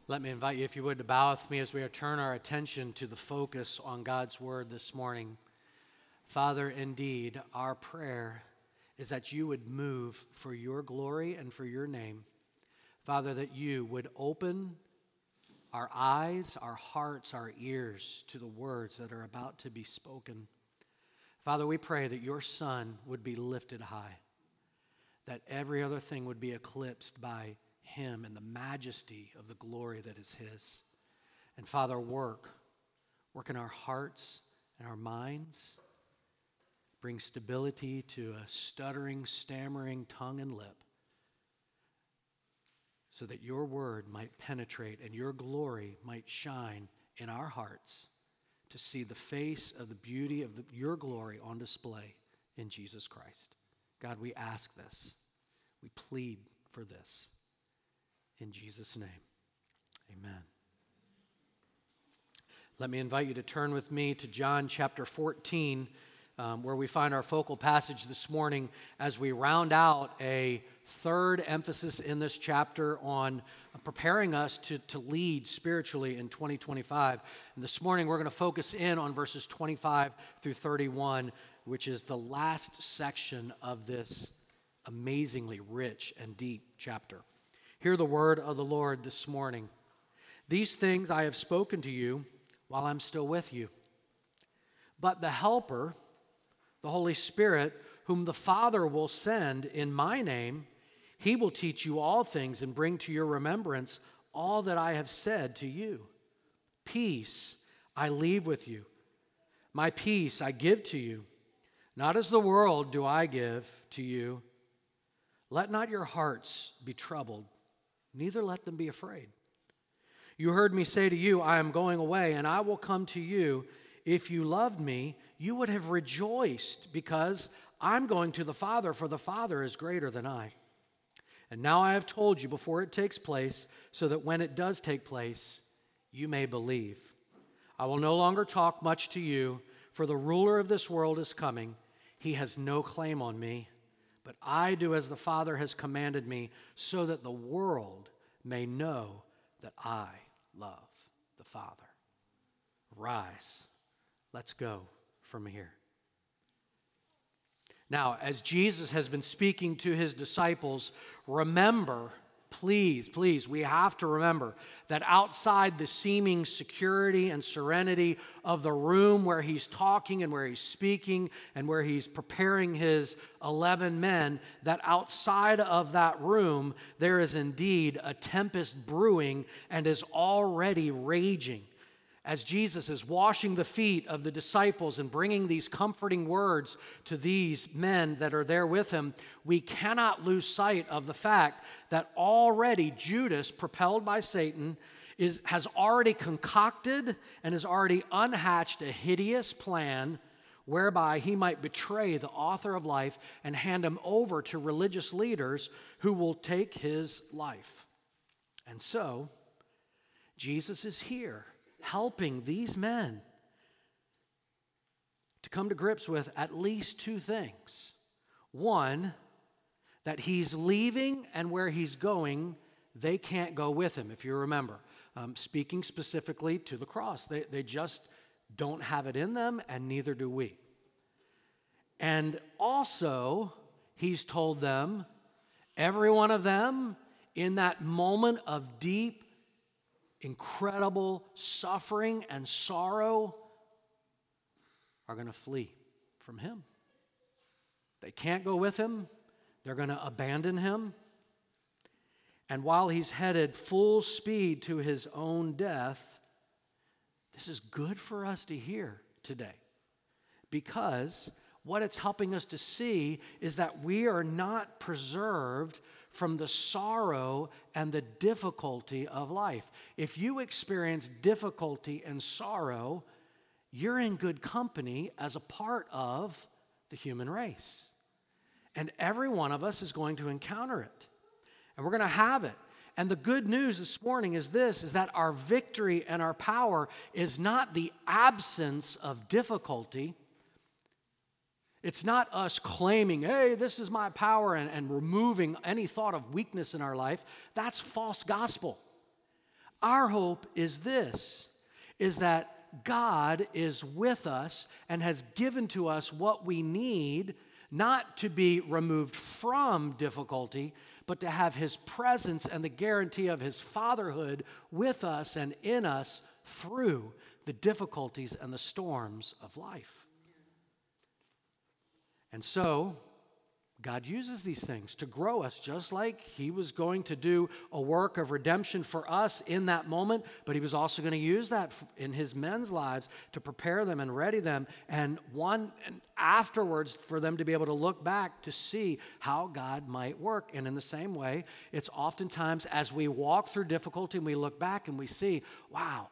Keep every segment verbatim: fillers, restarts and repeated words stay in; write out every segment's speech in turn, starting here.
Let me invite you, if you would, to bow with me as we turn our attention to the focus on God's Word this morning. Father, indeed, our prayer is that you would move for your glory and for your name. Father, that you would open our eyes, our hearts, our ears to the words that are about to be spoken. Father, we pray that your Son would be lifted high, that every other thing would be eclipsed by him and the majesty of the glory that is his. And Father, work, work in our hearts and our minds. Bring stability to a stuttering, stammering tongue and lip, so that your word might penetrate and your glory might shine in our hearts to see the face of the beauty of the, your glory on display in Jesus Christ. God, we ask this. We plead for this. In Jesus' name, amen. Let me invite you to turn with me to John chapter fourteen, um, where we find our focal passage this morning as we round out a third emphasis in this chapter on preparing us to, to lead spiritually in twenty twenty-five. And this morning we're going to focus in on verses twenty-five through thirty-one, which is the last section of this amazingly rich and deep chapter. Hear the word of the Lord this morning. These things I have spoken to you while I'm still with you. But the Helper, the Holy Spirit, whom the Father will send in my name, he will teach you all things and bring to your remembrance all that I have said to you. Peace I leave with you. My peace I give to you. Not as the world do I give to you. Let not your hearts be troubled, neither let them be afraid. You heard me say to you, I am going away, and I will come to you. If you loved me, you would have rejoiced, because I'm going to the Father, for the Father is greater than I. And now I have told you before it takes place, so that when it does take place, you may believe. I will no longer talk much to you, for the ruler of this world is coming. He has no claim on me. But I do as the Father has commanded me, so that the world may know that I love the Father. Rise, let's go from here. Now, as Jesus has been speaking to his disciples, remember, please, please, we have to remember that outside the seeming security and serenity of the room where he's talking and where he's speaking and where he's preparing his eleven men, that outside of that room, there is indeed a tempest brewing and is already raging. As Jesus is washing the feet of the disciples and bringing these comforting words to these men that are there with him, we cannot lose sight of the fact that already Judas, propelled by Satan, is, has already concocted and has already unhatched a hideous plan whereby he might betray the author of life and hand him over to religious leaders who will take his life. And so, Jesus is here, helping these men to come to grips with at least two things. One, that he's leaving and where he's going, they can't go with him, if you remember. Um, speaking specifically to the cross. They, they just don't have it in them, and neither do we. And also, he's told them, every one of them, in that moment of deep, incredible suffering and sorrow, are going to flee from him. They can't go with him. They're going to abandon him. And while he's headed full speed to his own death, this is good for us to hear today, because what it's helping us to see is that we are not preserved from the sorrow and the difficulty of life. If you experience difficulty and sorrow, you're in good company as a part of the human race. And every one of us is going to encounter it. And we're going to have it. And the good news this morning is this, is that our victory and our power is not the absence of difficulty. It's not us claiming, hey, this is my power, and, and removing any thought of weakness in our life. That's false gospel. Our hope is this, is that God is with us and has given to us what we need, not to be removed from difficulty, but to have his presence and the guarantee of his fatherhood with us and in us through the difficulties and the storms of life. And so, God uses these things to grow us, just like he was going to do a work of redemption for us in that moment, but he was also going to use that in his men's lives to prepare them and ready them, and one and afterwards for them to be able to look back to see how God might work. And in the same way, it's oftentimes as we walk through difficulty and we look back and we see, wow,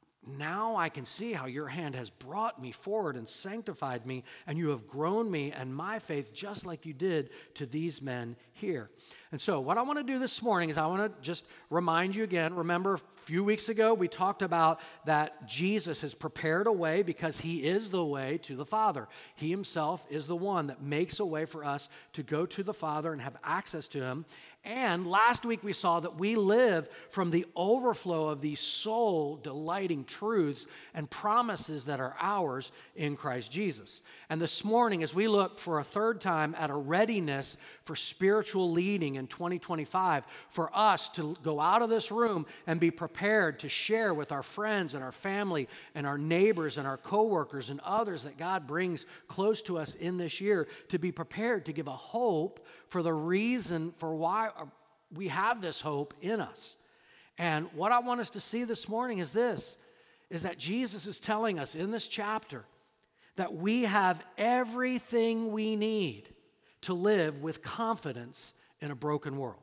now I can see how your hand has brought me forward and sanctified me, and you have grown me and my faith just like you did to these men here. And so what I want to do this morning is I want to just remind you again, remember a few weeks ago we talked about that Jesus has prepared a way because he is the way to the Father. He himself is the one that makes a way for us to go to the Father and have access to him. And last week we saw that we live from the overflow of these soul-delighting truths and promises that are ours in Christ Jesus. And this morning, as we look for a third time at a readiness for spiritual leading in twenty twenty-five, for us to go out of this room and be prepared to share with our friends and our family and our neighbors and our coworkers and others that God brings close to us in this year, to be prepared to give a hope for the reason for why we have this hope in us. And what I want us to see this morning is this, is that Jesus is telling us in this chapter that we have everything we need to live with confidence in a broken world.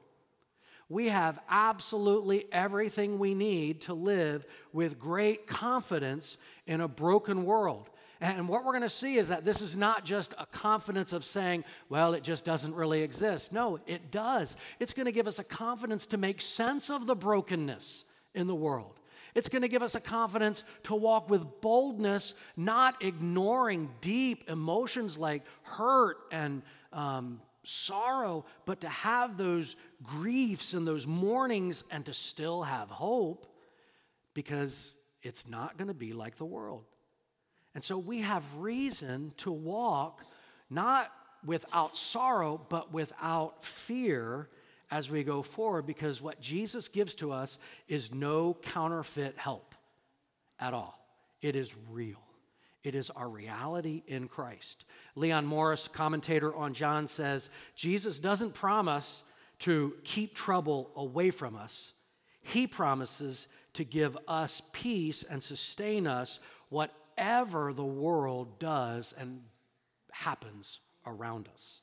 We have absolutely everything we need to live with great confidence in a broken world. And what we're going to see is that this is not just a confidence of saying, well, it just doesn't really exist. No, it does. It's going to give us a confidence to make sense of the brokenness in the world. It's going to give us a confidence to walk with boldness, not ignoring deep emotions like hurt and um, sorrow, but to have those griefs and those mournings and to still have hope, because it's not going to be like the world. And so we have reason to walk not without sorrow, but without fear as we go forward, because what Jesus gives to us is no counterfeit help at all. It is real. It is our reality in Christ. Leon Morris, commentator on John, says, Jesus doesn't promise to keep trouble away from us. He promises to give us peace and sustain us whatever the world does and happens around us.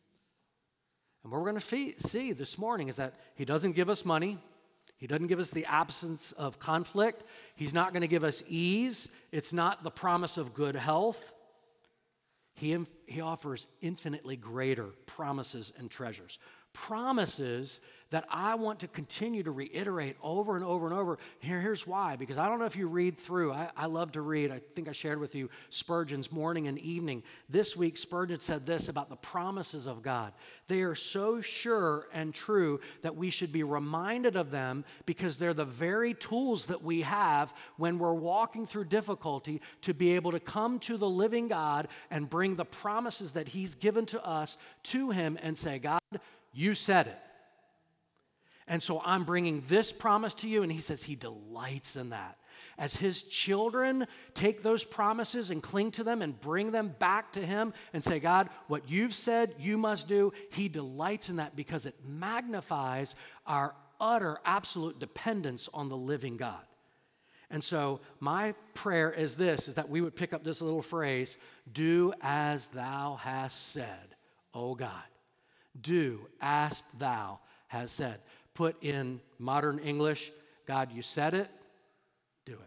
And what we're going to see this morning is that he doesn't give us money. He doesn't give us the absence of conflict. He's not going to give us ease. It's not the promise of good health. He, he offers infinitely greater promises and treasures. Promises that I want to continue to reiterate over and over and over. Here, here's why. Because I don't know if you read through. I, I love to read. I think I shared with you Spurgeon's Morning and Evening. This week, Spurgeon said this about the promises of God. They are so sure and true that we should be reminded of them, because they're the very tools that we have when we're walking through difficulty to be able to come to the living God and bring the promises that he's given to us to him and say, God, you said it. And so I'm bringing this promise to you. And he says he delights in that. As his children take those promises and cling to them and bring them back to him and say, God, what you've said you must do, he delights in that because it magnifies our utter, absolute dependence on the living God. And so my prayer is this, is that we would pick up this little phrase, do as thou hast said, O God. Do as thou hast said. Put in modern English, God, you said it, do it.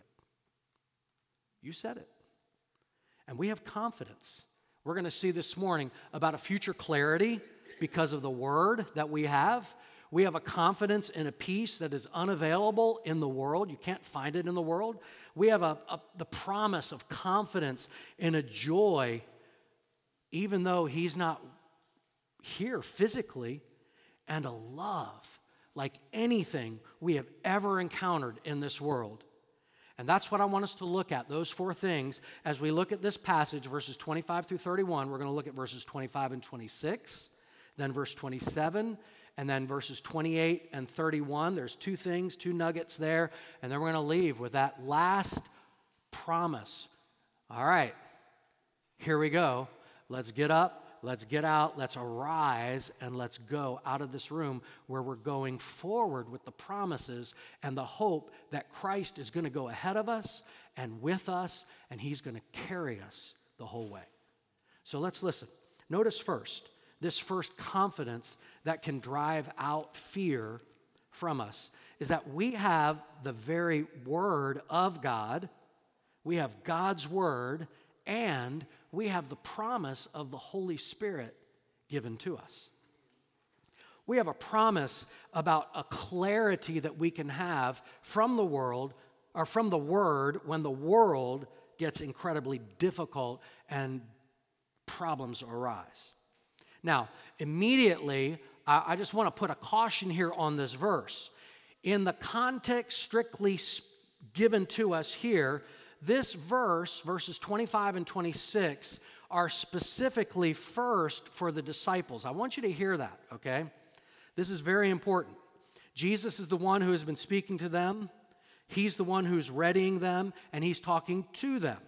You said it. And we have confidence. We're going to see this morning about a future clarity because of the word that we have. We have a confidence in a peace that is unavailable in the world. You can't find it in the world. We have a, a, the promise of confidence in a joy, even though he's not here physically, and a love like anything we have ever encountered in this world. And that's what I want us to look at, those four things, as we look at this passage, verses twenty-five through thirty-one. We're going to look at verses twenty-five and twenty-six, then verse twenty-seven, and then verses twenty-eight and thirty-one. There's two things, two nuggets there, and then we're going to leave with that last promise. All right, here we go. Let's get up. Let's get out, let's arise, and let's go out of this room where we're going forward with the promises and the hope that Christ is going to go ahead of us and with us, and he's going to carry us the whole way. So let's listen. Notice first, this first confidence that can drive out fear from us is that we have the very word of God, we have God's word, and we have the promise of the Holy Spirit given to us. We have a promise about a clarity that we can have from the world, or from the Word, when the world gets incredibly difficult and problems arise. Now, immediately, I just want to put a caution here on this verse. In the context strictly given to us here, this verse, verses twenty-five and twenty-six, are specifically first for the disciples. I want you to hear that, okay? This is very important. Jesus is the one who has been speaking to them. He's the one who's readying them, and he's talking to them.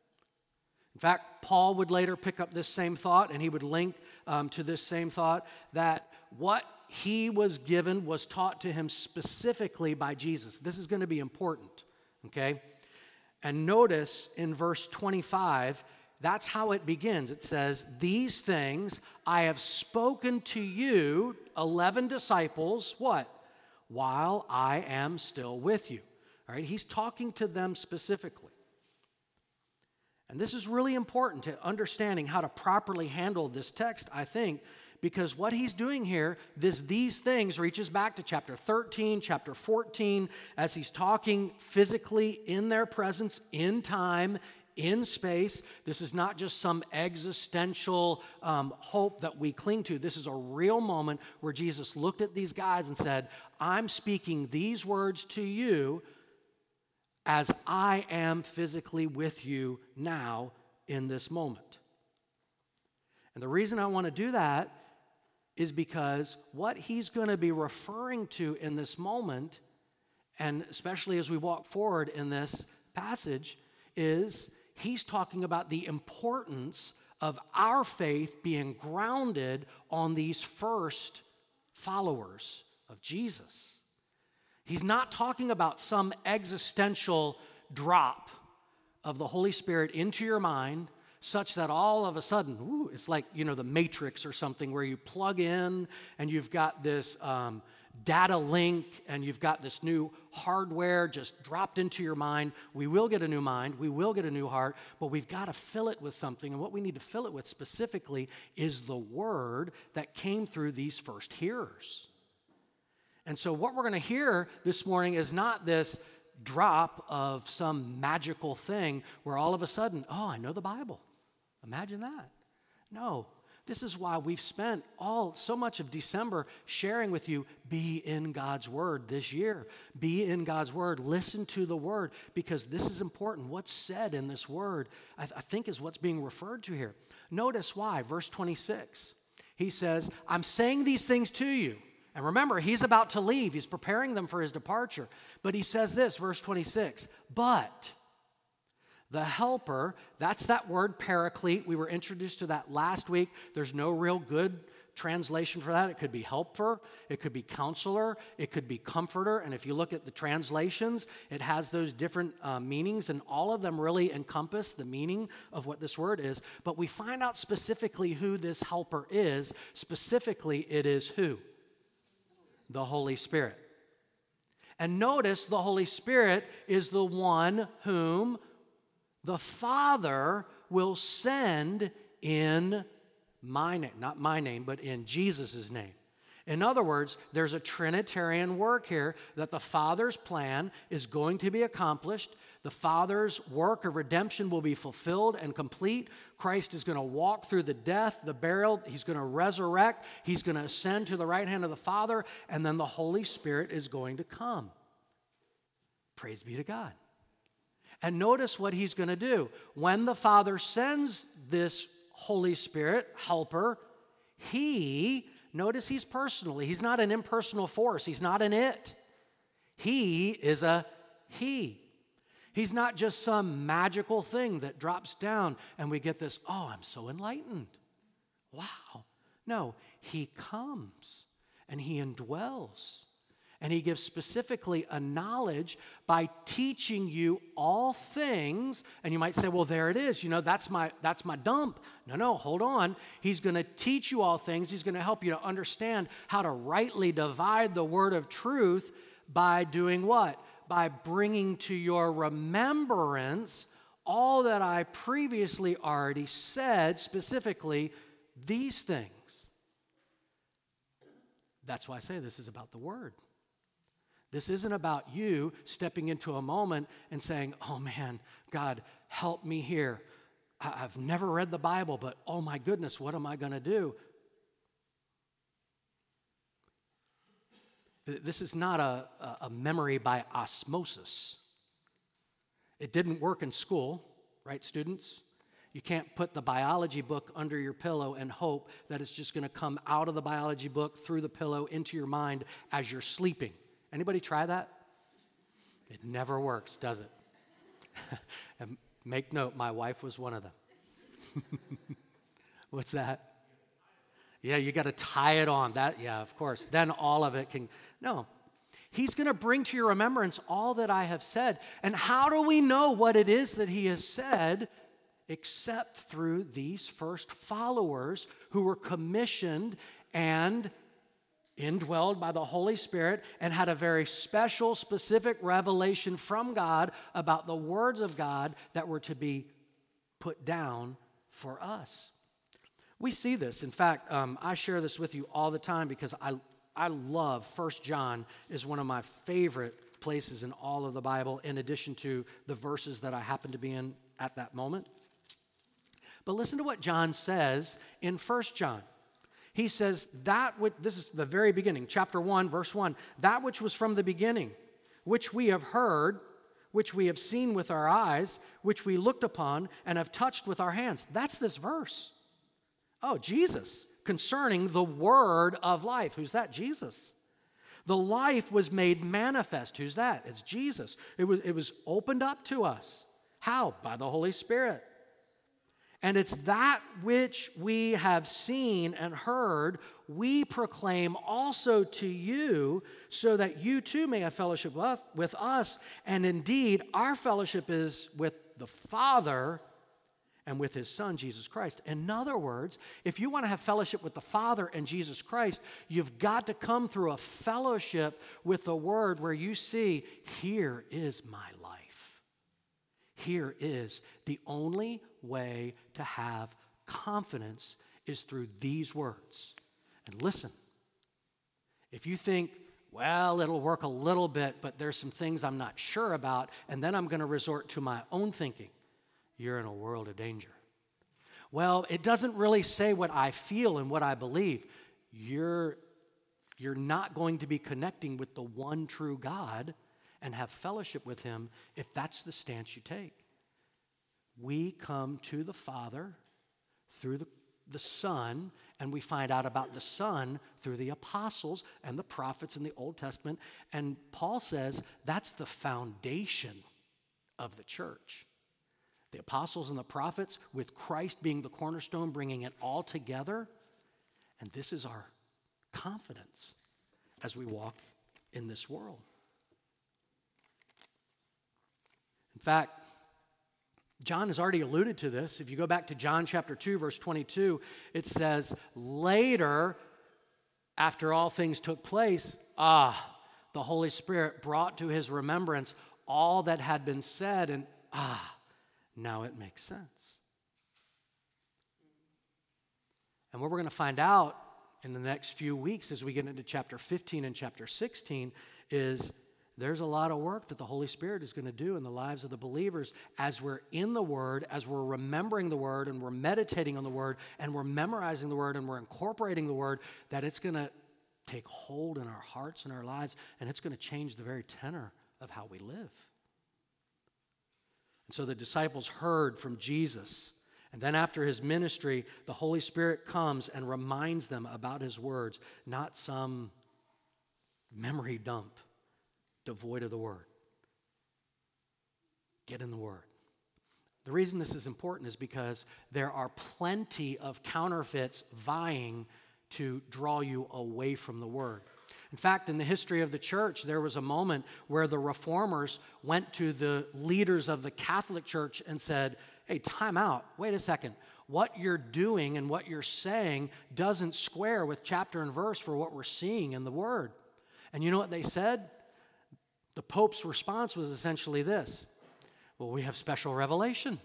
In fact, Paul would later pick up this same thought, and he would link um, to this same thought, that what he was given was taught to him specifically by Jesus. This is going to be important, okay? And notice in verse twenty-five, that's how it begins. It says, "These things I have spoken to you," eleven disciples, what? "While I am still with you." All right, he's talking to them specifically. And this is really important to understanding how to properly handle this text, I think, because what he's doing here, this these things reaches back to chapter thirteen, chapter fourteen, as he's talking physically in their presence, in time, in space. This is not just some existential um, hope that we cling to. This is a real moment where Jesus looked at these guys and said, "I'm speaking these words to you as I am physically with you now in this moment." And the reason I want to do that is because what he's going to be referring to in this moment, and especially as we walk forward in this passage, is he's talking about the importance of our faith being grounded on these first followers of Jesus. He's not talking about some existential drop of the Holy Spirit into your mind such that all of a sudden, ooh, it's like, you know, the Matrix or something where you plug in and you've got this um, data link and you've got this new hardware just dropped into your mind. We will get a new mind, we will get a new heart, but we've got to fill it with something. And what we need to fill it with specifically is the word that came through these first hearers. And so what we're going to hear this morning is not this drop of some magical thing where all of a sudden, oh, I know the Bible. Imagine that. No, this is why we've spent all so much of December sharing with you, be in God's word this year. Be in God's word. Listen to the word, because this is important. What's said in this word, I, th- I think, is what's being referred to here. Notice why. Verse twenty-six, he says, "I'm saying these things to you." And remember, he's about to leave. He's preparing them for his departure. But he says this, verse twenty-six, "But the helper," that's that word paraclete. We were introduced to that last week. There's no real good translation for that. It could be helper, it could be counselor, it could be comforter. And if you look at the translations, it has those different uh, meanings, and all of them really encompass the meaning of what this word is. But we find out specifically who this helper is. Specifically, it is who? The Holy Spirit. And notice the Holy Spirit is the one whom the Father will send in my name, not my name, but in Jesus' name. In other words, there's a Trinitarian work here that the Father's plan is going to be accomplished. The Father's work of redemption will be fulfilled and complete. Christ is going to walk through the death, the burial. He's going to resurrect. He's going to ascend to the right hand of the Father, and then the Holy Spirit is going to come. Praise be to God. And notice what he's going to do. When the Father sends this Holy Spirit, helper, he, notice he's personally, he's not an impersonal force. He's not an it. He is a he. He's not just some magical thing that drops down and we get this, oh, I'm so enlightened. Wow. No, he comes and he indwells. And he gives specifically a knowledge by teaching you all things. And you might say, well, there it is. You know, that's my that's my dump. No, no, hold on. He's going to teach you all things. He's going to help you to understand how to rightly divide the word of truth by doing what? By bringing to your remembrance all that I previously already said, specifically these things. That's why I say this is about the word. This isn't about you stepping into a moment and saying, oh man, God, help me here. I've never read the Bible, but oh my goodness, what am I going to do? This is not a, a memory by osmosis. It didn't work in school, right, students? You can't put the biology book under your pillow and hope that it's just going to come out of the biology book, through the pillow, into your mind as you're sleeping. Anybody try that? It never works, does it? And make note, my wife was one of them. What's that? Yeah, you got to tie it on. That, yeah, of course. Then all of it can, no. He's going to bring to your remembrance all that I have said. And how do we know what it is that he has said? Except through these first followers who were commissioned and indwelled by the Holy Spirit and had a very special, specific revelation from God about the words of God that were to be put down for us. We see this. In fact, um, I share this with you all the time because I, I love First John is one of my favorite places in all of the Bible, in addition to the verses that I happen to be in at that moment. But listen to what John says in First John. He says, that which, this is the very beginning, chapter one, verse one, that which was from the beginning, which we have heard, which we have seen with our eyes, which we looked upon and have touched with our hands. That's this verse. Oh, Jesus, concerning the word of life. Who's that? Jesus. The life was made manifest. Who's that? It's Jesus. It was, it was opened up to us. How? By the Holy Spirit. And it's that which we have seen and heard, we proclaim also to you, so that you too may have fellowship with us. And indeed, our fellowship is with the Father and with his Son, Jesus Christ. In other words, if you want to have fellowship with the Father and Jesus Christ, you've got to come through a fellowship with the Word where you see, here is my life. Here is the only way to have confidence is through these words. And listen, if you think, well, it'll work a little bit, but there's some things I'm not sure about, and then I'm going to resort to my own thinking, you're in a world of danger. Well, it doesn't really say what I feel and what I believe. You're, you're not going to be connecting with the one true God and have fellowship with him if that's the stance you take. We come to the Father through the, the Son, and we find out about the Son through the apostles and the prophets in the Old Testament. And Paul says that's the foundation of the church. The apostles and the prophets, with Christ being the cornerstone, bringing it all together. And this is our confidence as we walk in this world. In fact, John has already alluded to this. If you go back to John chapter two, verse twenty-two, it says, later, after all things took place, ah, the Holy Spirit brought to his remembrance all that had been said, and ah, now it makes sense. And what we're going to find out in the next few weeks as we get into chapter fifteen and chapter sixteen is there's a lot of work that the Holy Spirit is going to do in the lives of the believers as we're in the Word, as we're remembering the Word, and we're meditating on the Word, and we're memorizing the Word, and we're incorporating the Word, that it's going to take hold in our hearts and our lives, and it's going to change the very tenor of how we live. And so the disciples heard from Jesus, and then after his ministry, the Holy Spirit comes and reminds them about his words, not some memory dump devoid of the Word. Get in the Word. The reason this is important is because there are plenty of counterfeits vying to draw you away from the Word. In fact, in the history of the church, there was a moment where the reformers went to the leaders of the Catholic Church and said, hey, time out, wait a second. What you're doing and what you're saying doesn't square with chapter and verse for what we're seeing in the Word. And you know what they said? The Pope's response was essentially this: well, we have special revelation.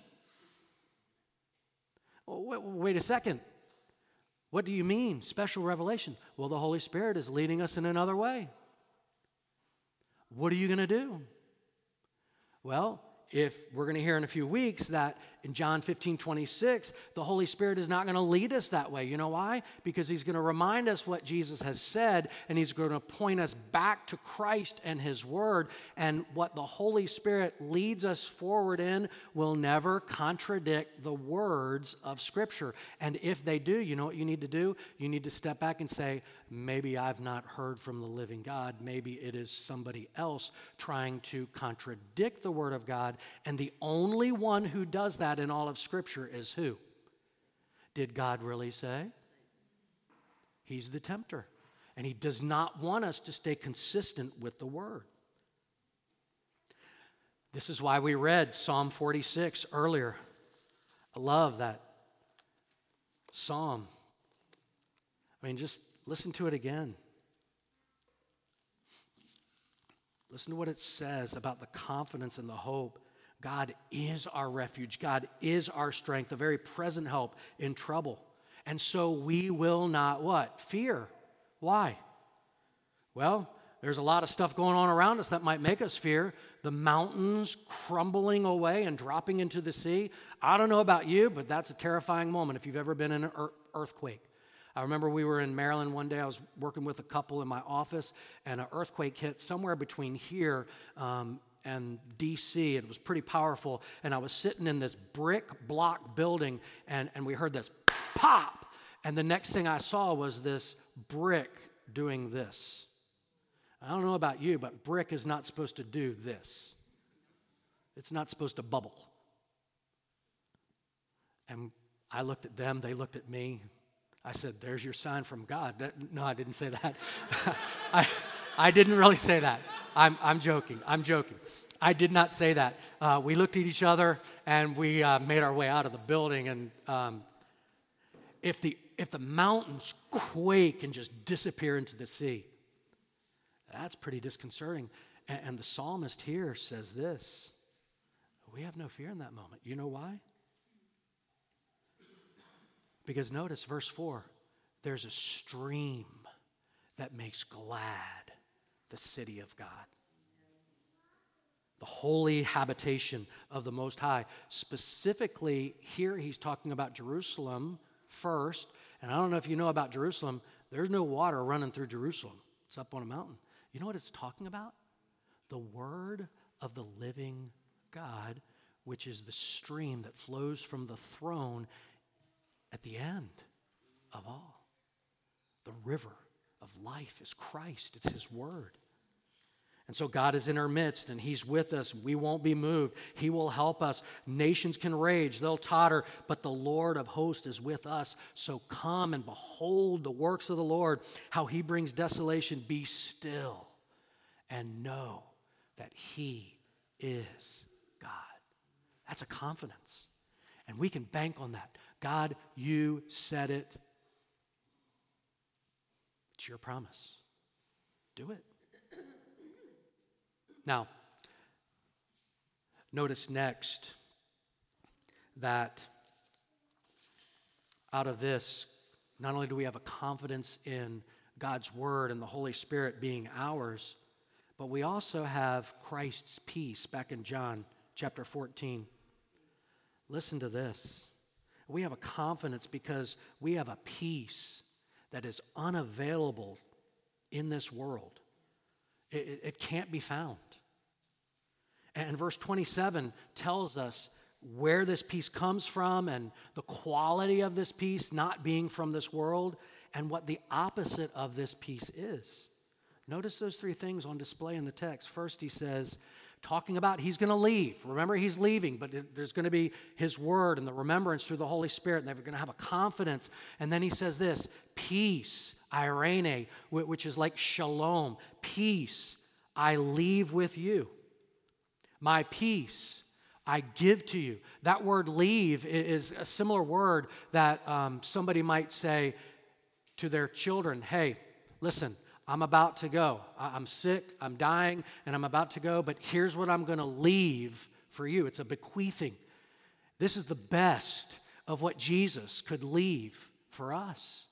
Well, wait, wait a second. What do you mean, special revelation? Well, the Holy Spirit is leading us in another way. What are you going to do? Well, if we're going to hear in a few weeks that in John fifteen twenty-six, the Holy Spirit is not going to lead us that way. You know why? Because he's going to remind us what Jesus has said, and he's going to point us back to Christ and his word. And what the Holy Spirit leads us forward in will never contradict the words of Scripture. And if they do, you know what you need to do? You need to step back and say, maybe I've not heard from the living God. Maybe it is somebody else trying to contradict the word of God. And the only one who does that in all of Scripture is who? Did God really say? He's the tempter. And he does not want us to stay consistent with the word. This is why we read Psalm forty-six earlier. I love that psalm. I mean, just listen to it again. Listen to what it says about the confidence and the hope. God is our refuge. God is our strength, a very present help in trouble. And so we will not what? Fear. Why? Well, there's a lot of stuff going on around us that might make us fear. The mountains crumbling away and dropping into the sea. I don't know about you, but that's a terrifying moment if you've ever been in an earthquake. I remember we were in Maryland one day. I was working with a couple in my office, and an earthquake hit somewhere between here um, and D C It was pretty powerful, and I was sitting in this brick block building, and, and we heard this pop, and the next thing I saw was this brick doing this. I don't know about you, but brick is not supposed to do this. It's not supposed to bubble. And I looked at them, they looked at me. I said, there's your sign from God. That, no, I didn't say that. I, I didn't really say that. I'm, I'm joking. I'm joking. I did not say that. Uh, we looked at each other, and we uh, made our way out of the building. And um, if the if the mountains quake and just disappear into the sea, that's pretty disconcerting. And, and the psalmist here says this: we have no fear in that moment. You know why? Because notice verse four, there's a stream that makes glad the city of God. The holy habitation of the Most High. Specifically, here he's talking about Jerusalem first. And I don't know if you know about Jerusalem, there's no water running through Jerusalem. It's up on a mountain. You know what it's talking about? The word of the living God, which is the stream that flows from the throne at the end of all. The river of life is Christ. It's his word. And so God is in our midst, and he's with us. We won't be moved. He will help us. Nations can rage. They'll totter, but the Lord of hosts is with us. So come and behold the works of the Lord, how he brings desolation. Be still and know that he is God. That's a confidence. And we can bank on that. God, you said it. It's your promise. Do it. Now, notice next that out of this, not only do we have a confidence in God's word and the Holy Spirit being ours, But we also have Christ's peace back in John chapter fourteen. Listen to this. We have a confidence because we have a peace that is unavailable in this world. It, it, it can't be found. And verse twenty-seven tells us where this peace comes from and the quality of this peace not being from this world and what the opposite of this peace is. Notice those three things on display in the text. First, he says, talking about he's going to leave. Remember, he's leaving, but there's going to be his word and the remembrance through the Holy Spirit, and they're going to have a confidence. And then he says this, peace, eirene, which is like shalom, peace, I leave with you. My peace, I give to you. That word leave is a similar word that um, somebody might say to their children, hey, listen, I'm about to go. I'm sick, I'm dying, and I'm about to go, but here's what I'm going to leave for you. It's a bequeathing. This is the best of what Jesus could leave for us.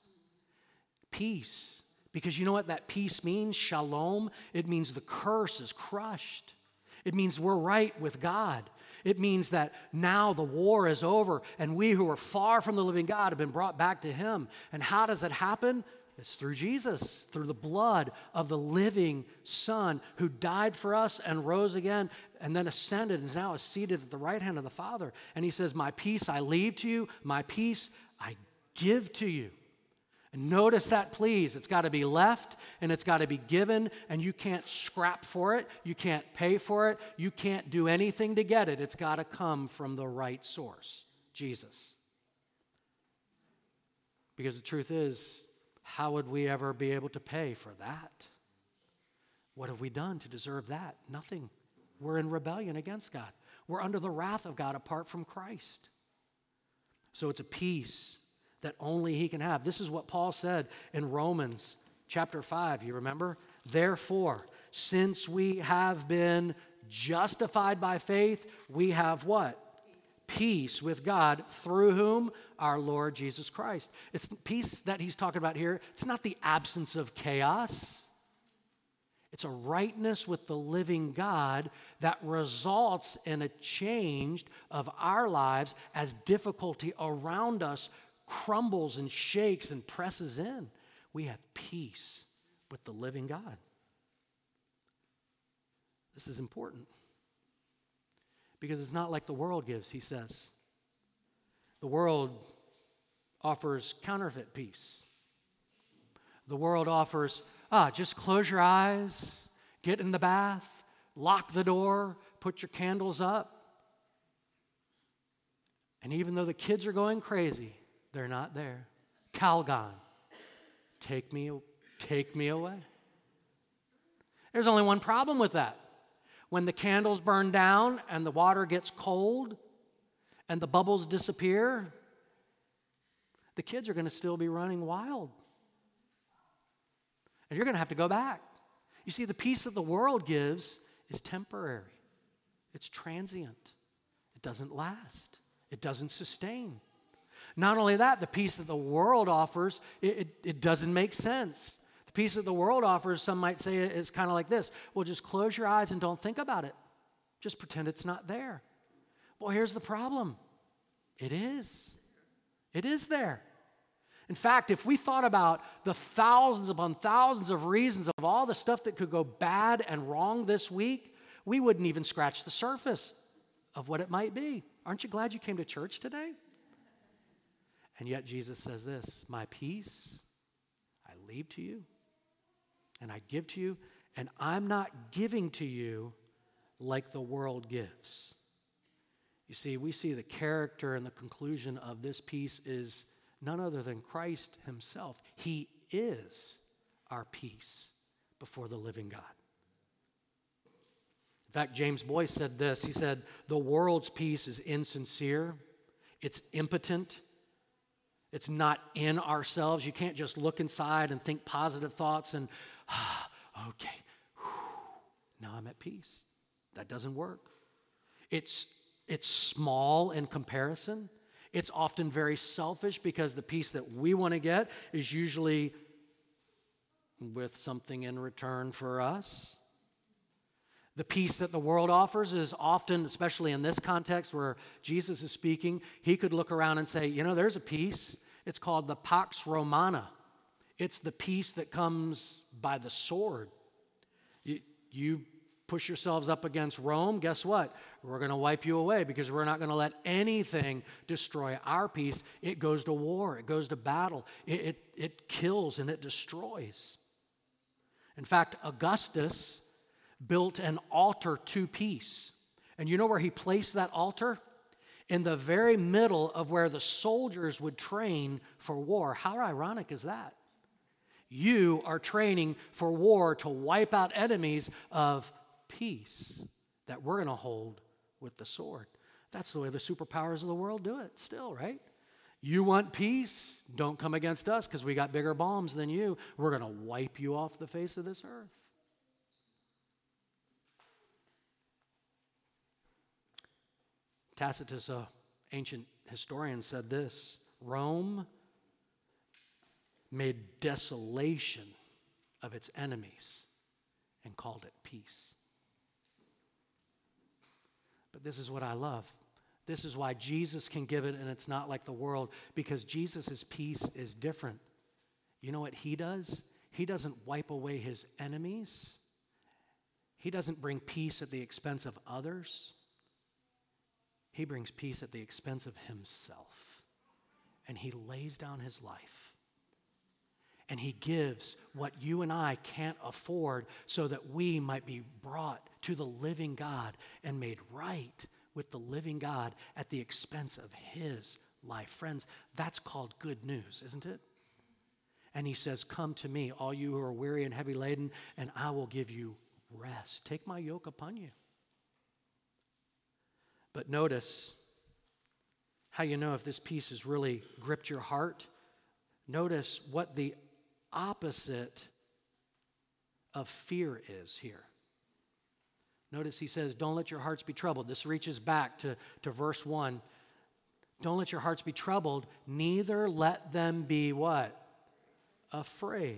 Peace. Because you know what that peace means? Shalom. It means the curse is crushed. It means we're right with God. It means that now the war is over, and we who are far from the living God have been brought back to Him. And how does it happen? It's through Jesus, through the blood of the living Son who died for us and rose again and then ascended and is now seated at the right hand of the Father. And he says, my peace I leave to you, my peace I give to you. And notice that, please. It's got to be left and it's got to be given, and you can't scrap for it. You can't pay for it. You can't do anything to get it. It's got to come from the right source, Jesus. Because the truth is, how would we ever be able to pay for that? What have we done to deserve that? Nothing. We're in rebellion against God. We're under the wrath of God apart from Christ. So it's a peace that only He can have. This is what Paul said in Romans chapter five. You remember? Therefore, since we have been justified by faith, we have what? Peace with God, through whom? Our Lord Jesus Christ. It's peace that he's talking about here. It's not the absence of chaos. It's a rightness with the living God that results in a change of our lives as difficulty around us crumbles and shakes and presses in. We have peace with the living God. This is important. Because it's not like the world gives, he says. The world offers counterfeit peace. The world offers, ah, just close your eyes, get in the bath, lock the door, put your candles up. And even though the kids are going crazy, they're not there. Calgon, take me, take me away. There's only one problem with that. When the candles burn down and the water gets cold and the bubbles disappear, the kids are going to still be running wild. And you're going to have to go back. You see, the peace that the world gives is temporary. It's transient. It doesn't last. It doesn't sustain. Not only that, the peace that the world offers, it, it, it doesn't make sense. Peace that the world offers, some might say, is kind of like this. Well, just close your eyes and don't think about it. Just pretend it's not there. Well, here's the problem. It is. It is there. In fact, if we thought about the thousands upon thousands of reasons of all the stuff that could go bad and wrong this week, we wouldn't even scratch the surface of what it might be. Aren't you glad you came to church today? And yet Jesus says this, my peace I leave to you. And I give to you, and I'm not giving to you like the world gives. You see, we see the character and the conclusion of this peace is none other than Christ himself. He is our peace before the living God. In fact, James Boyce said this. He said, the world's peace is insincere. It's impotent. It's not in ourselves. You can't just look inside and think positive thoughts and, ah, okay, whew, now I'm at peace. That doesn't work. It's, it's small in comparison. It's often very selfish because the peace that we want to get is usually with something in return for us. The peace that the world offers is often, especially in this context where Jesus is speaking, he could look around and say, you know, there's a peace. It's called the Pax Romana. It's the peace that comes by the sword. You, you push yourselves up against Rome, guess what? We're going to wipe you away because we're not going to let anything destroy our peace. It goes to war. It goes to battle. It, it, it kills and it destroys. In fact, Augustus built an altar to peace. And you know where he placed that altar? In the very middle of where the soldiers would train for war. How ironic is that? You are training for war to wipe out enemies of peace that we're going to hold with the sword. That's the way the superpowers of the world do it still, right? You want peace? Don't come against us because we got bigger bombs than you. We're going to wipe you off the face of this earth. Tacitus, an ancient historian, said this: Rome made desolation of its enemies and called it peace. But this is what I love. This is why Jesus can give it, and it's not like the world, because Jesus' peace is different. You know what he does? He doesn't wipe away his enemies. He doesn't bring peace at the expense of others. He brings peace at the expense of himself. And he lays down his life. And he gives what you and I can't afford so that we might be brought to the living God and made right with the living God at the expense of his life. Friends, that's called good news, isn't it? And he says, come to me, all you who are weary and heavy laden, and I will give you rest. Take my yoke upon you. But notice how you know if this peace has really gripped your heart. Notice what the opposite of fear is here. Notice he says, don't let your hearts be troubled. This reaches back to, to verse one. Don't let your hearts be troubled, neither let them be what? Afraid.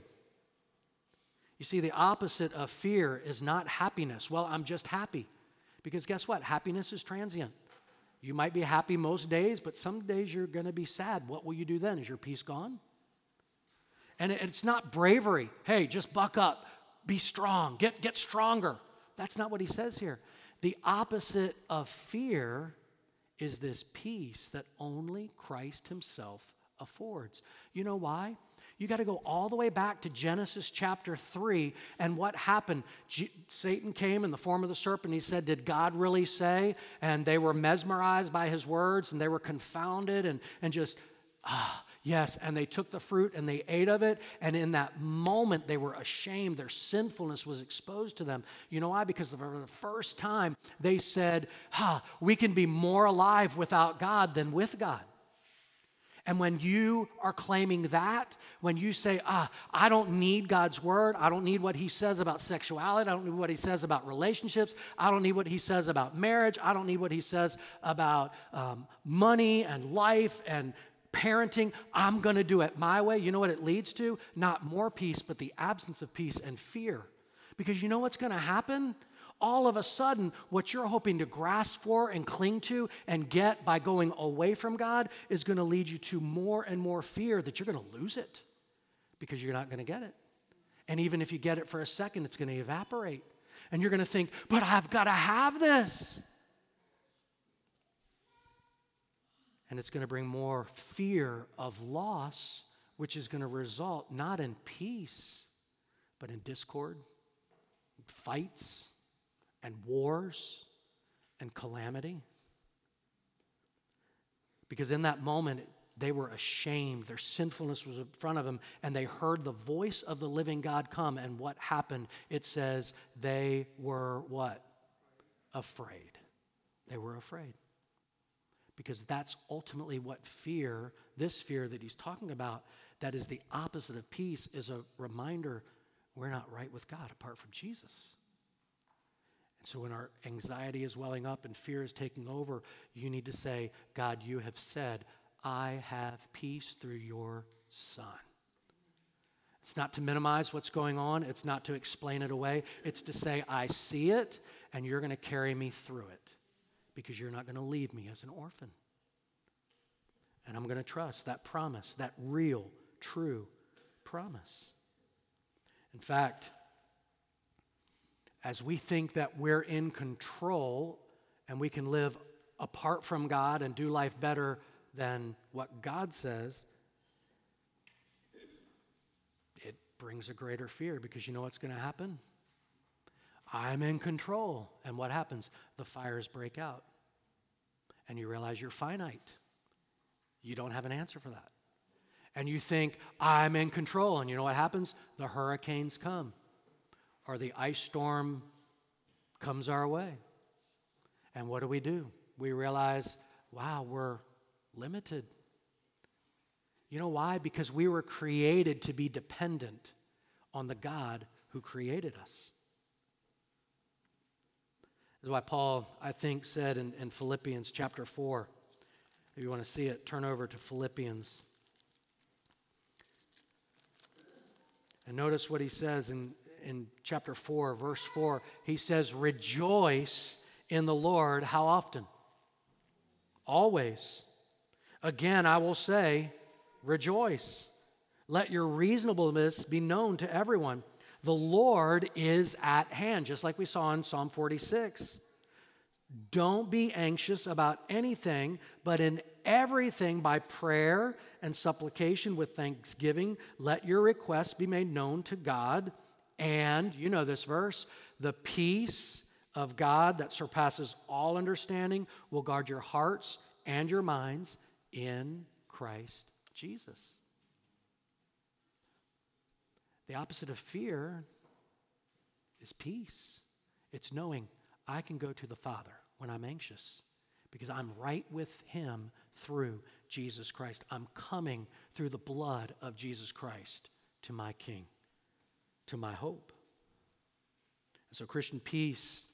You see, the opposite of fear is not happiness. Well, I'm just happy. Because guess what? Happiness is transient. You might be happy most days, but some days you're going to be sad. What will you do then? Is your peace gone? And it's not bravery. Hey, just buck up. Be strong. Get, get stronger. That's not what he says here. The opposite of fear is this peace that only Christ himself affords. You know why? You got to go all the way back to Genesis chapter three and what happened. G- Satan came in the form of the serpent. He said, did God really say? And they were mesmerized by his words and they were confounded and, and just, ah, yes. And they took the fruit and they ate of it. And in that moment, they were ashamed. Their sinfulness was exposed to them. You know why? Because for the first time, they said, ah, we can be more alive without God than with God. And when you are claiming that, when you say, ah, I don't need God's word, I don't need what he says about sexuality, I don't need what he says about relationships, I don't need what he says about marriage, I don't need what he says about um, money and life and parenting, I'm going to do it my way. You know what it leads to? Not more peace, but the absence of peace and fear. Because you know what's going to happen? All of a sudden, what you're hoping to grasp for and cling to and get by going away from God is going to lead you to more and more fear that you're going to lose it because you're not going to get it. And even if you get it for a second, it's going to evaporate. And you're going to think, but I've got to have this. And it's going to bring more fear of loss, which is going to result not in peace, but in discord, fights, and wars and calamity. Because in that moment, they were ashamed. Their sinfulness was in front of them, and they heard the voice of the living God come. And what happened? It says they were what? Afraid. They were afraid. Because that's ultimately what fear, this fear that he's talking about, that is the opposite of peace, is a reminder we're not right with God apart from Jesus. So when our anxiety is welling up and fear is taking over, you need to say, God, you have said, I have peace through your Son. It's not to minimize what's going on. It's not to explain it away. It's to say, I see it, and you're going to carry me through it because you're not going to leave me as an orphan. And I'm going to trust that promise, that real, true promise. In fact, as we think that we're in control and we can live apart from God and do life better than what God says, it brings a greater fear because you know what's going to happen? I'm in control. And what happens? The fires break out. And you realize you're finite. You don't have an answer for that. And you think, I'm in control. And you know what happens? The hurricanes come. Or the ice storm comes our way. And what do we do? We realize, wow, we're limited. You know why? Because we were created to be dependent on the God who created us. This is why Paul, I think, said in, in Philippians chapter four, if you want to see it, turn over to Philippians. And notice what he says in, in chapter four, verse four. He says, rejoice in the Lord. How often? Always. Again, I will say, rejoice. Let your reasonableness be known to everyone. The Lord is at hand, just like we saw in Psalm forty-six. Don't be anxious about anything, but in everything by prayer and supplication with thanksgiving, let your requests be made known to God. And, you know this verse, the peace of God that surpasses all understanding will guard your hearts and your minds in Christ Jesus. The opposite of fear is peace. It's knowing I can go to the Father when I'm anxious because I'm right with Him through Jesus Christ. I'm coming through the blood of Jesus Christ to my King, to my hope. And so Christian peace,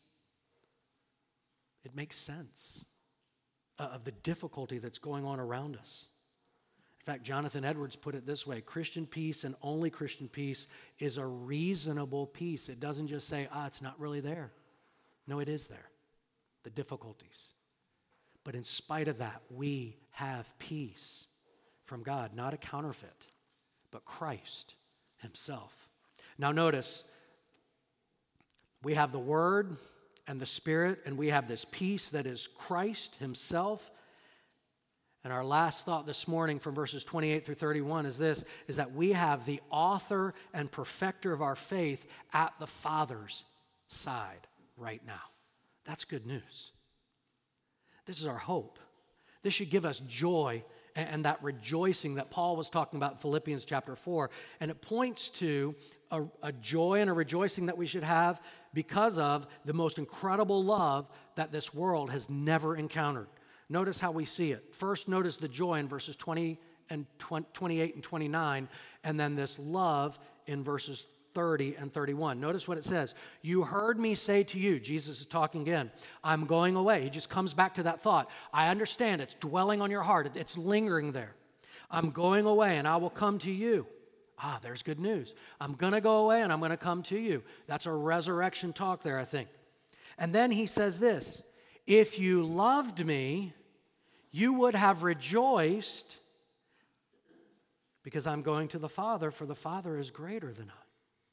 it makes sense of the difficulty that's going on around us. In fact, Jonathan Edwards put it this way: Christian peace and only Christian peace is a reasonable peace. It doesn't just say, ah, it's not really there. No, it is there, the difficulties. But in spite of that, we have peace from God, not a counterfeit, but Christ Himself. Now notice, we have the Word and the Spirit, and we have this peace that is Christ Himself. And our last thought this morning from verses twenty-eight through thirty-one is this, is that we have the author and perfecter of our faith at the Father's side right now. That's good news. This is our hope. This should give us joy and, and that rejoicing that Paul was talking about in Philippians chapter four. And it points to a, a joy and a rejoicing that we should have because of the most incredible love that this world has never encountered. Notice how we see it. First, notice the joy in verses twenty and twenty-eight and twenty-nine, and then this love in verses thirty and thirty-one. Notice what it says. You heard me say to you, Jesus is talking again, I'm going away. He just comes back to that thought. I understand it's dwelling on your heart. It's lingering there. I'm going away and I will come to you. Ah, there's good news. I'm going to go away and I'm going to come to you. That's a resurrection talk there, I think. And then he says this, if you loved me, you would have rejoiced because I'm going to the Father, for the Father is greater than I.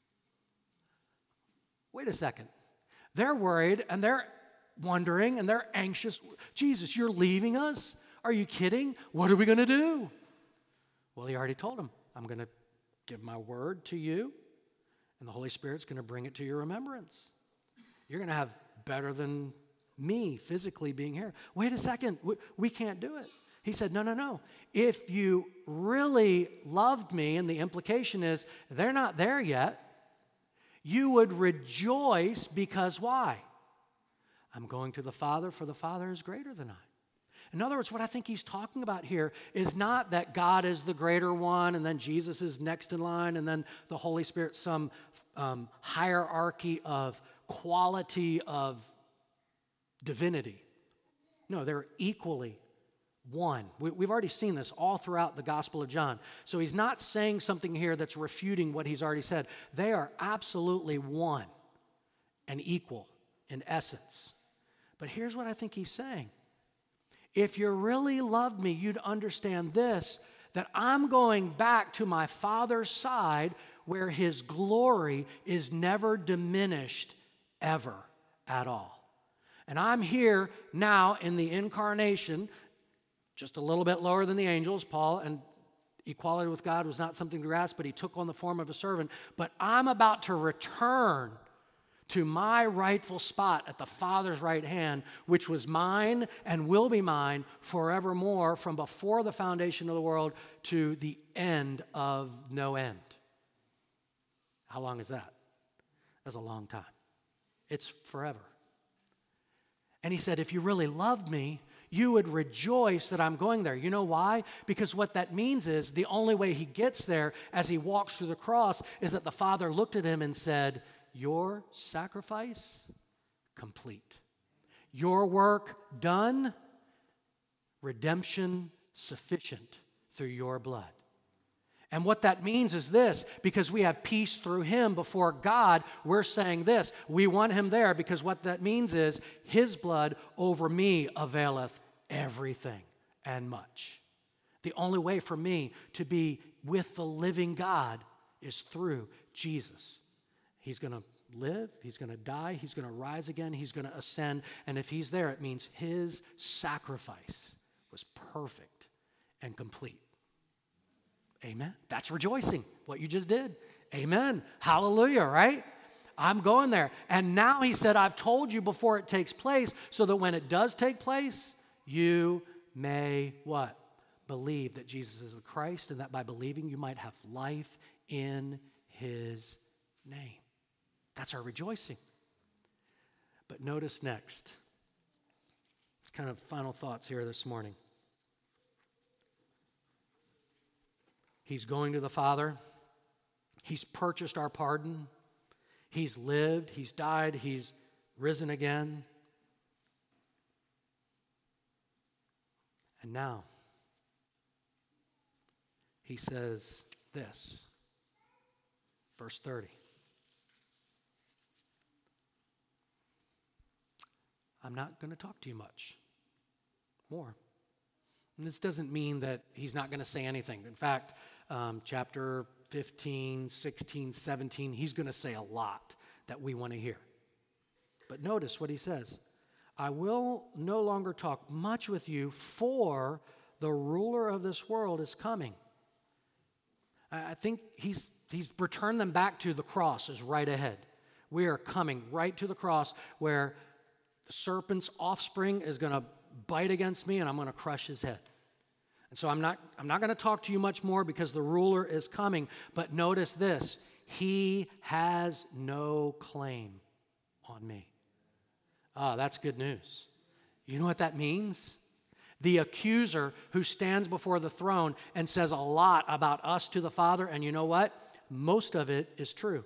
Wait a second. They're worried and they're wondering and they're anxious. Jesus, you're leaving us? Are you kidding? What are we going to do? Well, he already told them, I'm going to give my word to you, and the Holy Spirit's going to bring it to your remembrance. You're going to have better than me physically being here. Wait a second, we, we can't do it. He said, no, no, no. If you really loved me, and the implication is they're not there yet, you would rejoice because why? I'm going to the Father, for the Father is greater than I. In other words, what I think he's talking about here is not that God is the greater one and then Jesus is next in line and then the Holy Spirit, some um, hierarchy of quality of divinity. No, they're equally one. We, we've already seen this all throughout the Gospel of John. So he's not saying something here that's refuting what he's already said. They are absolutely one and equal in essence. But here's what I think he's saying. If you really loved me, you'd understand this, that I'm going back to my Father's side where his glory is never diminished ever at all. And I'm here now in the incarnation, just a little bit lower than the angels. Paul, and equality with God was not something to grasp, but he took on the form of a servant. But I'm about to return to my rightful spot at the Father's right hand, which was mine and will be mine forevermore from before the foundation of the world to the end of no end. How long is that? That's a long time. It's forever. And he said, if you really loved me, you would rejoice that I'm going there. You know why? Because what that means is the only way he gets there as he walks through the cross is that the Father looked at him and said, your sacrifice complete. Your work done, redemption sufficient through your blood. And what that means is this, because we have peace through him before God, we're saying this, we want him there because what that means is his blood over me availeth everything and much. The only way for me to be with the living God is through Jesus. He's going to live, he's going to die, he's going to rise again, he's going to ascend, and if he's there, it means his sacrifice was perfect and complete. Amen. That's rejoicing, what you just did. Amen. Hallelujah, right? I'm going there. And now he said, I've told you before it takes place, so that when it does take place, you may what? Believe that Jesus is the Christ, and that by believing you might have life in his name. That's our rejoicing. But notice next, it's kind of final thoughts here this morning. He's going to the Father. He's purchased our pardon. He's lived. He's died. He's risen again. And now, he says this, verse thirty. I'm not going to talk to you much more. And this doesn't mean that he's not going to say anything. In fact, um, chapter fifteen, sixteen, seventeen, he's going to say a lot that we want to hear. But notice what he says. I will no longer talk much with you, for the ruler of this world is coming. I think he's, he's returned them back to the cross is right ahead. We are coming right to the cross where the serpent's offspring is going to bite against me and I'm going to crush his head. And so I'm not, I'm not going to talk to you much more because the ruler is coming. But notice this, he has no claim on me. Ah, that's good news. You know what that means? The accuser who stands before the throne and says a lot about us to the Father, and you know what? Most of it is true.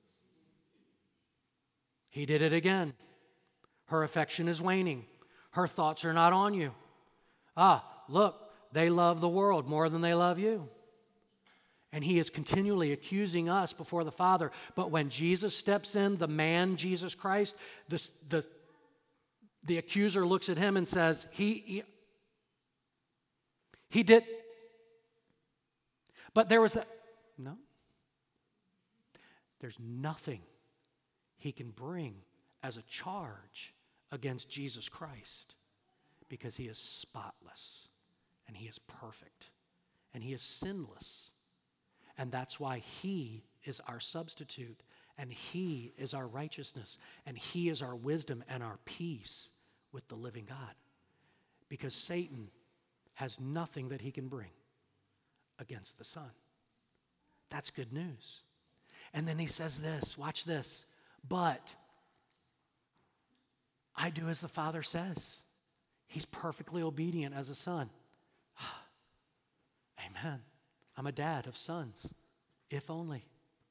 He did it again. Her affection is waning. Her thoughts are not on you. Ah, look, they love the world more than they love you. And he is continually accusing us before the Father. But when Jesus steps in, the man, Jesus Christ, the, the, the accuser looks at him and says, he, he, he did. But there was a, no. There's nothing he can bring as a charge against Jesus Christ because he is spotless and he is perfect and he is sinless. And that's why he is our substitute and he is our righteousness and he is our wisdom and our peace with the living God. Because Satan has nothing that he can bring against the Son. That's good news. And then he says this, watch this, but I do as the Father says. He's perfectly obedient as a son. Amen. I'm a dad of sons, if only.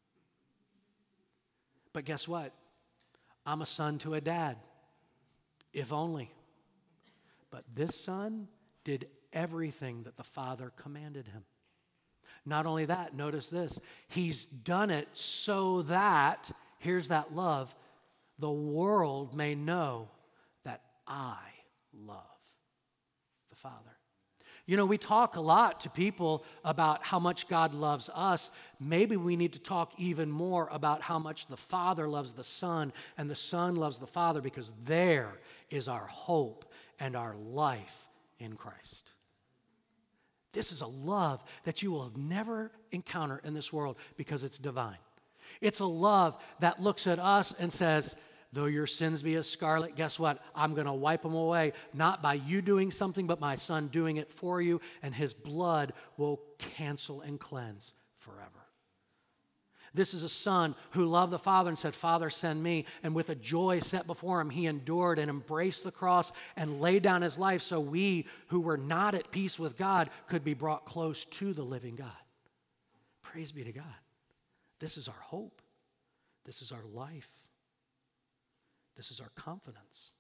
But guess what? I'm a son to a dad, if only. But this son did everything that the Father commanded him. Not only that, notice this. He's done it so that, here's that love, the world may know that I love the Father. You know, we talk a lot to people about how much God loves us. Maybe we need to talk even more about how much the Father loves the Son and the Son loves the Father, because there is our hope and our life in Christ. This is a love that you will never encounter in this world because it's divine. It's a love that looks at us and says, though your sins be as scarlet, guess what? I'm going to wipe them away, not by you doing something, but my Son doing it for you, and his blood will cancel and cleanse forever. This is a son who loved the Father and said, Father, send me. And with a joy set before him, he endured and embraced the cross and laid down his life so we who were not at peace with God could be brought close to the living God. Praise be to God. This is our hope. This is our life. This is our confidence.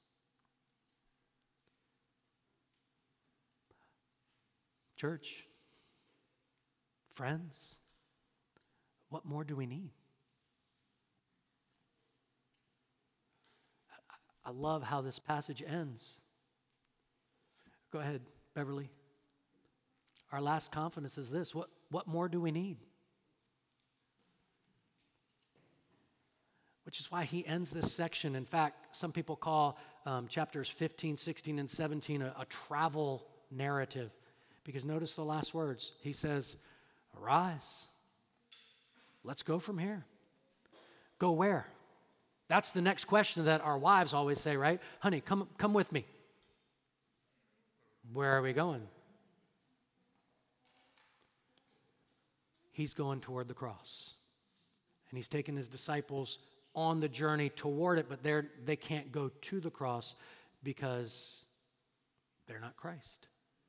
Church, friends, what more do we need? I love how this passage ends. Go ahead, Beverly. Our last confidence is this. What, what more do we need? Which is why he ends this section. In fact, some people call um, chapters fifteen, sixteen, and seventeen a, a travel narrative. Because notice the last words. He says, arise. Let's go from here. Go where? That's the next question that our wives always say, right? Honey, come, come with me. Where are we going? He's going toward the cross. And he's taken his disciples on the journey toward it, but they're, they can't go to the cross because they're not Christ.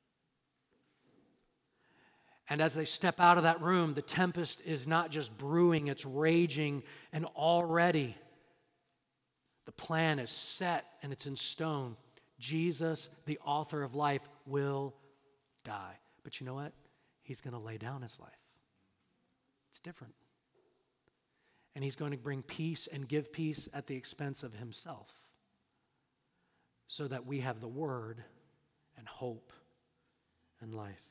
And as they step out of that room, the tempest is not just brewing, it's raging, and already the plan is set and it's in stone. Jesus, the author of life, will die. But you know what? He's going to lay down his life. It's different. And he's going to bring peace and give peace at the expense of himself, so that we have the word and hope and life.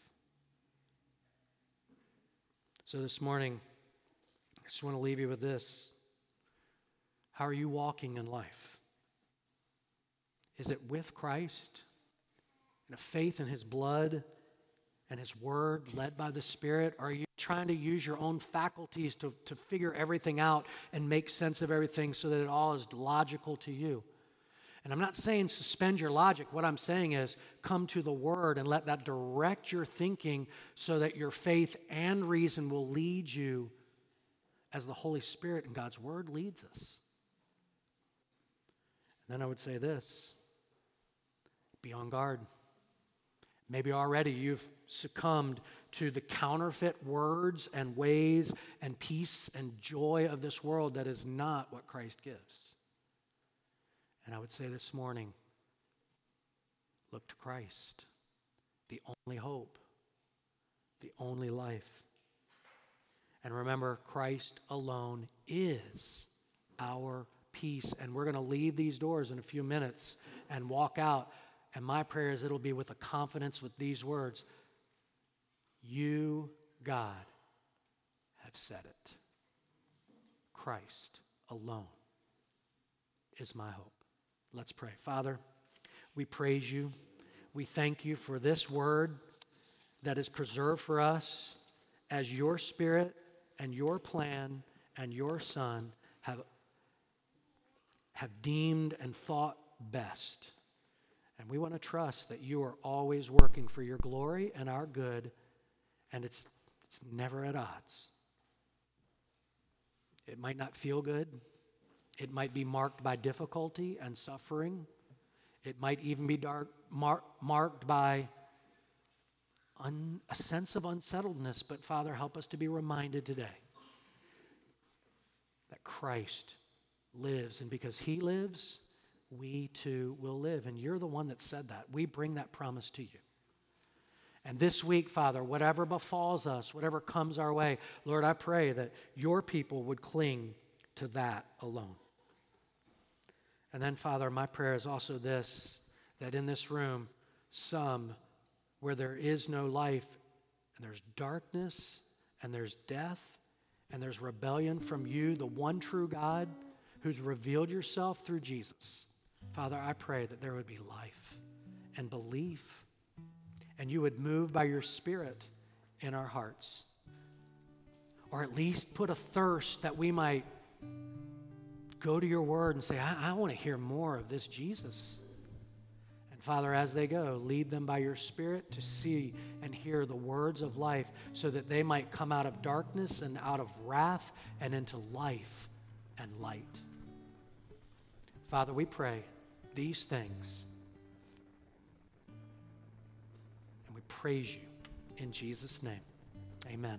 So this morning, I just want to leave you with this. How are you walking in life? Is it with Christ, in a faith in his blood and his word, led by the Spirit? Or are you trying to use your own faculties to, to figure everything out and make sense of everything so that it all is logical to you? And I'm not saying suspend your logic. What I'm saying is come to the Word and let that direct your thinking so that your faith and reason will lead you as the Holy Spirit and God's Word leads us. And then I would say this: be on guard. Maybe already you've succumbed to the counterfeit words and ways and peace and joy of this world that is not what Christ gives. And I would say this morning, look to Christ, the only hope, the only life. And remember, Christ alone is our peace. And we're going to leave these doors in a few minutes and walk out. And my prayer is it'll be with a confidence with these words: you, God, have said it. Christ alone is my hope. Let's pray. Father, we praise you. We thank you for this word that is preserved for us as your Spirit and your plan and your Son have, have deemed and thought best. And we want to trust that you are always working for your glory and our good, and it's, it's never at odds. It might not feel good. It might be marked by difficulty and suffering. It might even be dark, mar- marked by un, a sense of unsettledness. But Father, help us to be reminded today that Christ lives, and because he lives, we too will live. And you're the one that said that. We bring that promise to you. And this week, Father, whatever befalls us, whatever comes our way, Lord, I pray that your people would cling to that alone. And then, Father, my prayer is also this, that in this room, some where there is no life, and there's darkness, and there's death, and there's rebellion from you, the one true God who's revealed yourself through Jesus. Father, I pray that there would be life and belief, and you would move by your Spirit in our hearts. Or at least put a thirst that we might go to your word and say, I, I want to hear more of this Jesus. And Father, as they go, lead them by your Spirit to see and hear the words of life so that they might come out of darkness and out of wrath and into life and light. Father, we pray these things, and we praise you in Jesus' name. Amen.